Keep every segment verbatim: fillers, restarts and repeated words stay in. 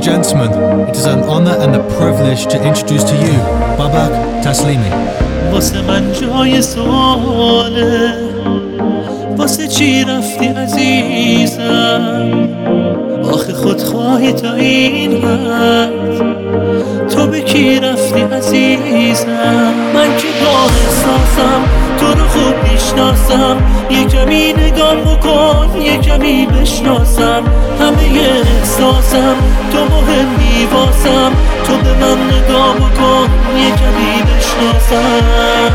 gentlemen, it is an honor and a privilege to introduce to you Babak Taslimi. واسه من جای سواله، واسه چی رفتی عزیزم؟ آخه خودخواهی تا این حد، تو به کی رفتی عزیزم؟ من که با احساسم تو رو خوب میشناسم، یه کمی نگاه بکن، یه کمی بشناسم همه احساسم، تو مهمی واسم، تو به من نگاه بکن، یه کمی بشناسم.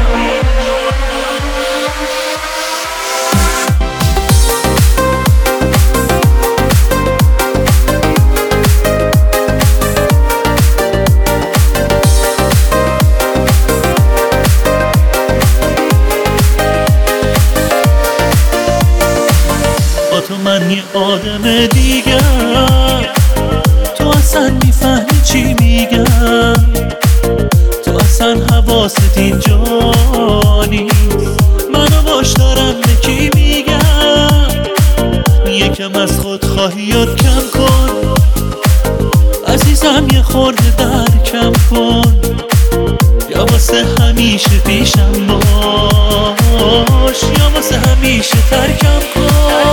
تو من یه آدم دیگر، تو اصلا میفهمی چی میگم، تو اصلا حواست اینجا نیست، منو باش دارم به کی میگم. یکم از خودخواهیات کم کن عزیزم، یه خورده در کم کن، یا واسه همیشه پیشم باش، یا واسه همیشه ترکم کن.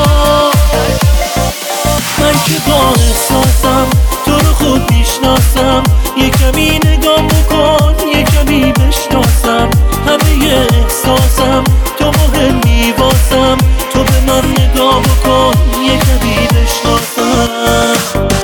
من که با احساسم تو رو خوب میشناسم، یه کمی نگاه بکن، یه کمی بشناسم همه احساسم، تو مهمی واسم، تو به من نگاه بکن، یه کمی بشناسم.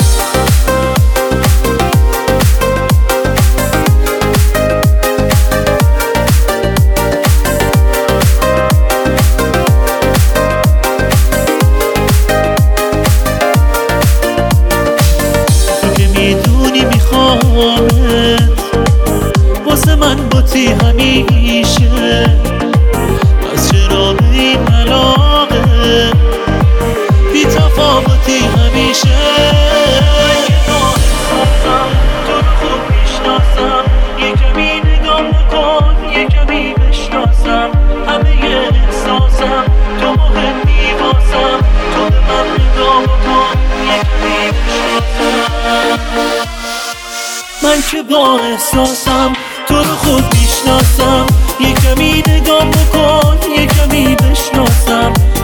میدونی میخوامت، واسه من باتی همیشه، پس چرا به این علاقه بی تفاوتی همیشه؟ من که با احساسم تو رو خوب میشناسم، یه کمی نگاه بکن، یه کمی بشناسم همه احساسم، تو مهمی واسم، تو به من نگاه بکن، یه کمی بشناسم. من که با احساسم تو رو خوب میشناسم، یه کمی نگاه بکن، یه کمی بشناسم